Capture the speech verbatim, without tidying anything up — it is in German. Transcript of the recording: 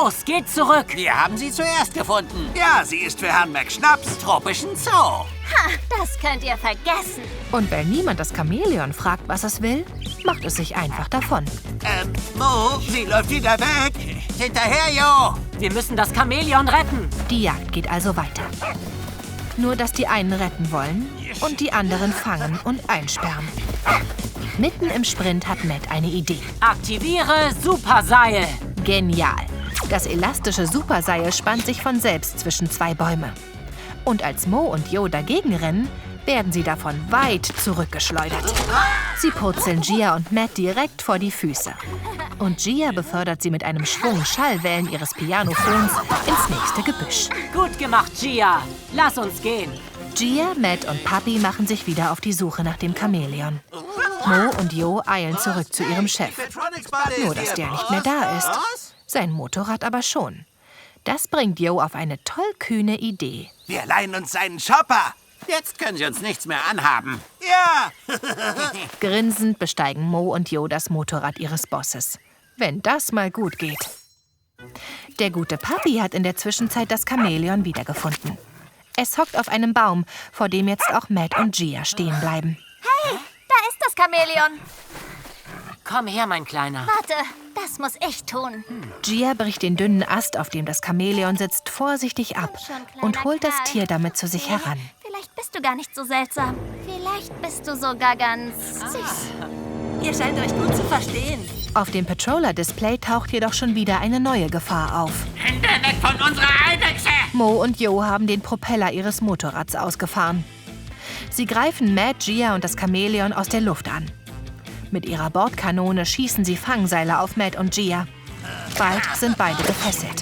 Los, geht zurück! Wir haben sie zuerst gefunden. Ja, sie ist für Herrn McSnaps. Tropischen Zoo. Ha, das könnt ihr vergessen. Und weil niemand das Chamäleon fragt, was es will, macht es sich einfach davon. Ähm, Mo, sie läuft wieder weg. Hinterher, Jo. Wir müssen das Chamäleon retten. Die Jagd geht also weiter. Nur, dass die einen retten wollen und die anderen fangen und einsperren. Mitten im Sprint hat Matt eine Idee. Aktiviere Superseil. Genial! Das elastische Superseil spannt sich von selbst zwischen zwei Bäume. Und als Mo und Jo dagegen rennen, werden sie davon weit zurückgeschleudert. Sie purzeln Gia und Matt direkt vor die Füße. Und Gia befördert sie mit einem Schwung Schallwellen ihres Pianophons ins nächste Gebüsch. Gut gemacht, Gia. Lass uns gehen. Gia, Matt und Papi machen sich wieder auf die Suche nach dem Chamäleon. Mo und Jo eilen zurück zu ihrem Chef. Nur, dass der nicht mehr da ist. Sein Motorrad aber schon. Das bringt Jo auf eine tollkühne Idee. Wir leihen uns seinen Chopper. Jetzt können sie uns nichts mehr anhaben. Ja. Grinsend besteigen Mo und Jo das Motorrad ihres Bosses. Wenn das mal gut geht. Der gute Papi hat in der Zwischenzeit das Chamäleon wiedergefunden. Es hockt auf einem Baum, vor dem jetzt auch Matt und Gia stehen bleiben. Hey, da ist das Chamäleon. Komm her, mein Kleiner. Warte, das muss ich tun. Gia bricht den dünnen Ast, auf dem das Chamäleon sitzt, vorsichtig ab und holt das Tier damit zu sich heran. Vielleicht bist du gar nicht so seltsam. Vielleicht bist du sogar ganz süß. Ihr scheint euch gut zu verstehen. Auf dem Patroller-Display taucht jedoch schon wieder eine neue Gefahr auf. Hände weg von unserer Eidechse! Mo und Jo haben den Propeller ihres Motorrads ausgefahren. Sie greifen Matt, Gia und das Chamäleon aus der Luft an. Mit ihrer Bordkanone schießen sie Fangseile auf Matt und Gia. Bald sind beide gefesselt.